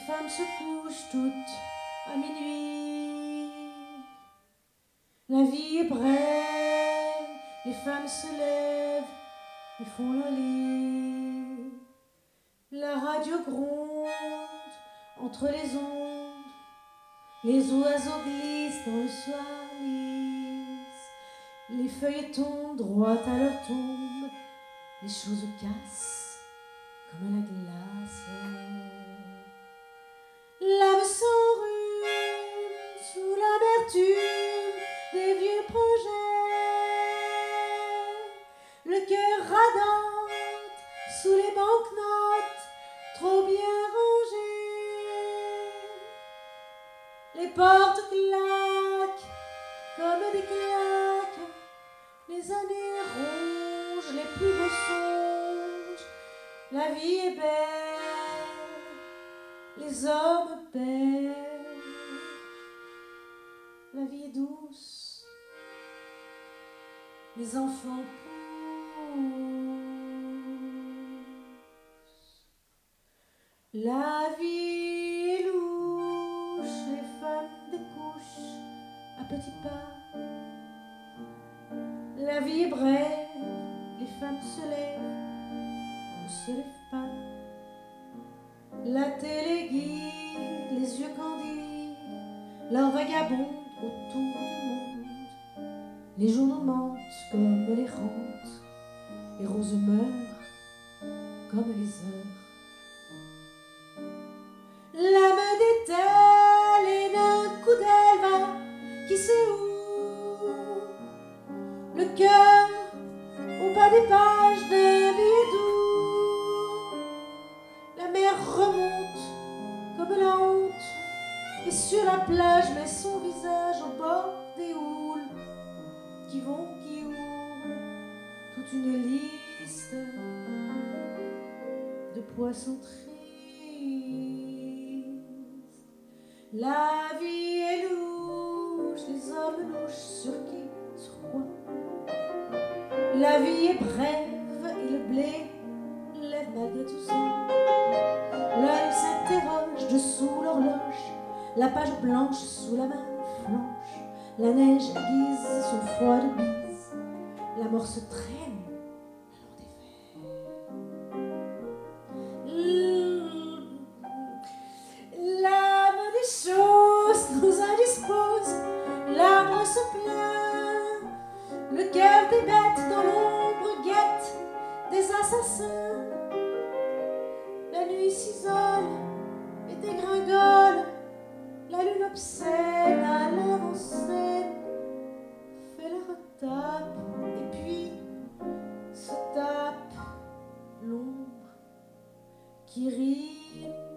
femmes se couchent toutes à minuit. La vie est brève, les femmes se lèvent et font leur lit. La radio gronde entre les ondes, les oiseaux glissent dans le soir lisse. Les feuilles tombent droites à leur tombe, les choses cassent comme la glace. L'âme s'enrhume sous l'amertume des vieux projets. Le cœur radote sous les banquenotes trop bien rangées. Les portes claquent comme des claques. Les années rongent les plus beaux songes. La vie est belle, les hommes belles. La vie est douce, les enfants poussent. La vie est louche, les femmes découchent à petits pas. La vie est brève, les femmes se lèvent ou se lèvent pas. La télé guide, les yeux candides, leur vagabonde autour du monde. Les journaux mentent comme les rentes, les roses meurent comme les heures. L'âme dételle et d'un coup d'aile va, qui sait où? Le cœur au pas des pages d'un billet doux. La mer remonte comme la honte et sur la plage met son visage au bord des houles qui vont, qui hurlent, toute une liste de poissons tristes. La vie est louche, les hommes louches sur qui trois. La vie est brève et le blé lève malgré tout ça. L'œil s'interroge dessous l'horloge, la page blanche sous la main flanche. La neige aiguise son froid de bise, la mort se traîne le long des fers. L'âme des choses nous indispose, l'arbre se plaint, le cœur des bêtes dans l'ombre guette des assassins. La nuit s'isole et dégringole, la lune obscène à l'avant-scène fait la retape et puis se tape l'ombre qui rime